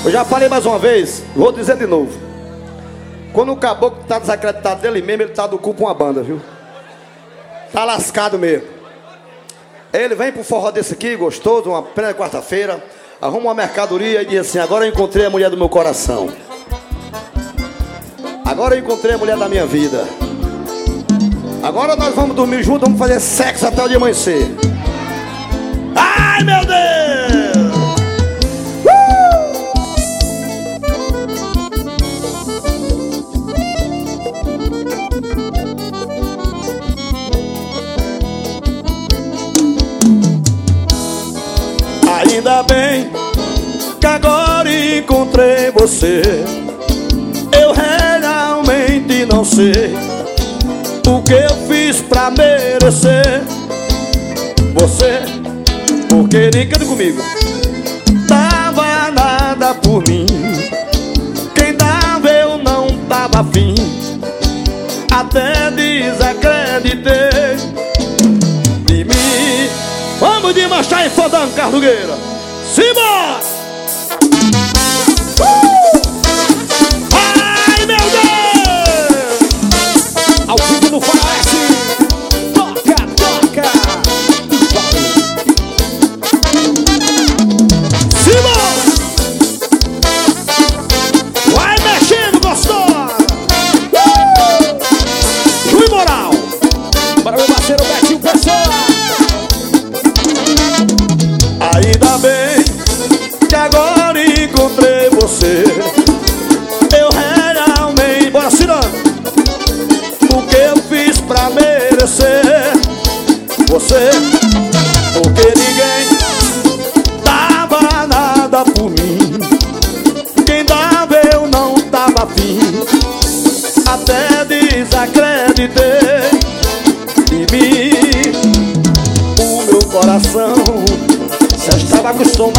Eu já falei mais uma vez, vou dizer de novo. Quando o caboclo tá desacreditado dele mesmo, ele tá do cu com uma banda, viu? Tá lascado mesmo. Ele vem pro forró desse aqui, gostoso, uma plena quarta-feira, arruma uma mercadoria e diz assim: agora eu encontrei a mulher do meu coração. Agora eu encontrei a mulher da minha vida. Agora nós vamos dormir juntos, vamos fazer sexo até o dia amanhecer. Ai, meu Deus! Ainda bem que agora encontrei você. Eu realmente não sei o que eu fiz pra merecer você, porque nem canta comigo. Dava nada por mim, quem dava eu não tava afim. Até desacreditei de mim. Vamos de marchar em fodão, Carlugueira. Simbora! Ai, meu Deus! Ao vivo no Faroeste. Toca, toca. Simbora! Vai mexendo, gostosa. Rui Moral. Para meu parceiro Betinho Pessoa. Ainda bem que agora encontrei você. Eu realmente... Bora, Cirano! O que eu fiz pra merecer você? Porque ninguém dava nada por mim, quem dava eu não tava afim. Até desacreditei de mim. O meu coração já estava acostumado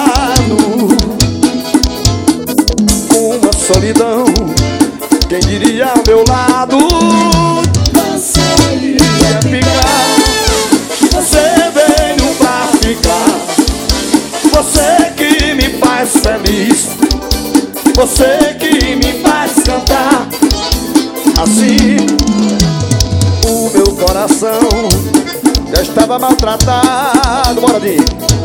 com uma solidão. Quem diria ao meu lado você ia ficar? Você veio pra ficar. Você que me faz feliz, você que me faz cantar. Assim o meu coração já estava maltratado. Bora, Dinho.